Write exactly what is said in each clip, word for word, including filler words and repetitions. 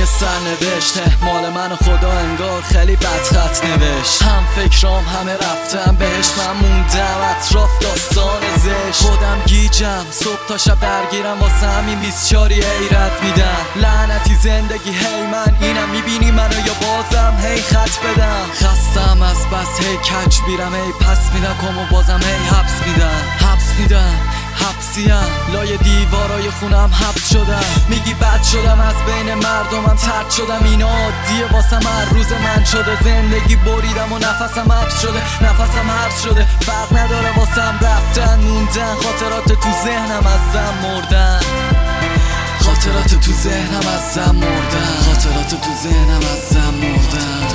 سرنوشته مال من و خدا انگار خیلی بد خط نوشت. هم فکرام همه رفتم بهش، من موندم اطراف داستان زشت. خودم گیجم صبح تا شب درگیرم، واسه همین بیست چاری حیرت میدم. لعنتی زندگی هی من اینم، میبینی منو یا بازم هی خط بدم. خستم از بس هی کج بیرم، هی پس میدم کم و بازم هی حبس میدم. حبس میدم حبسیم لای دیوارای خونم حبس شدم. میگی بد شدم از بین مردمم ترد شدم، اینا عادیه واسم هر روز من شده. زندگی بریدم و نفسم حبس شده، نفسم حبس شده. فرق نداره واسم رفتن موندن، خاطرات تو ذهنم ازم مردن. خاطرات تو ذهنم ازم مردن. خاطرات تو ذهنم ازم مردن.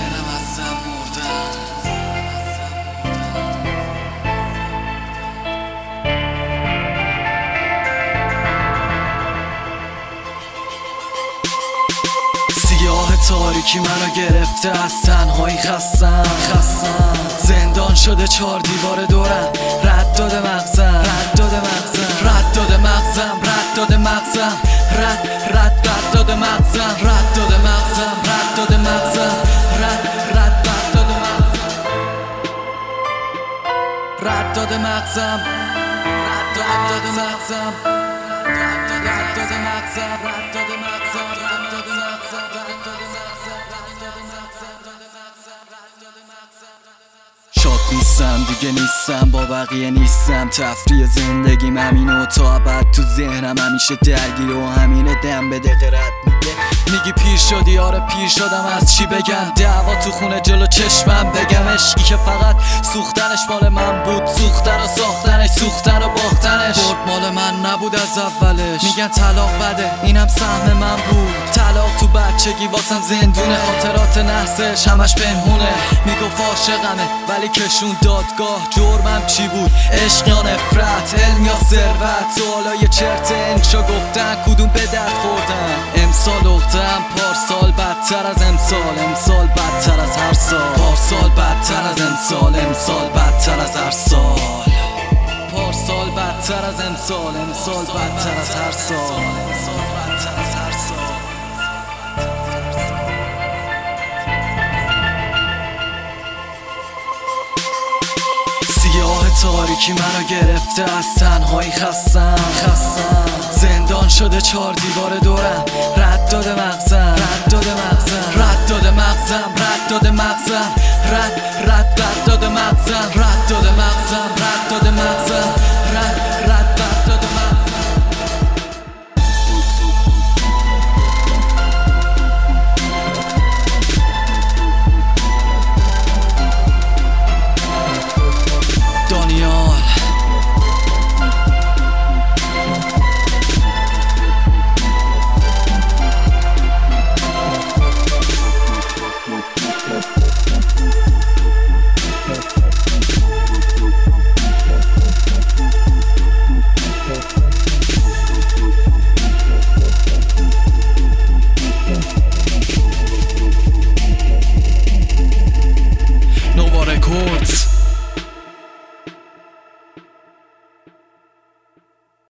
سیاه تاریکی منو گرفته، از تنهایی خستم خستم زندان شده چار دیوار دورم. رد داده مغزم رد داده مغزم رد داده مغزم رد داده مغزم رد رد رد داده مغزم رد داده مغزم رد داده مغزم رد رد رد داده مغزم رد داده مغزم رد داده مغزم رد داده مغزم رد داده مغزم. شاد نیستم دیگه نیستم با بقیه نیستم، تفریح زندگیم همینه و تا ابد تو ذهنم همیشه درگیره و همینه دم به دقیقه رد میگه. میگی پیر شدی، آره پیر شدم، از چی بگم؟ دعوا تو خونه جلو چشمم بگم. عشقی که فقط سوختنش مال من بود، سوختن و ساختنش، سوختن و باختنش. برد مال من نبود از اولش، میگن طلاق بده اینم سهم من بود. طلاق تو بچگی واسم زندونه، خاطرات نحسش همش پنهونه. میگفت عاشقمه ولی کشون دادگاه، جرمم چی بود؟ عشق یا نفرت، علم یا ثروت؟ سوالای چرت انشا گفتن کدوم به درد خوردن. امسال اختم پارسال بدتر از امسال، امسال بدتر از هر سال. پارسال بدتر از امسال، امسال بدتر از هر سال. پارسال بدتر از امسال، امسال بدتر از هر سال. امسال بدتر از هر سال. سیاه تاریکی منو گرفته، از تنهایی خستم خستم زندان شده چار دیوار دورم. رد داده مغزم رد داده مغزم رد داده مغزم رد داده مغزم رد رد رد داده مغزم رد داده مغزم رد داده مغزم رد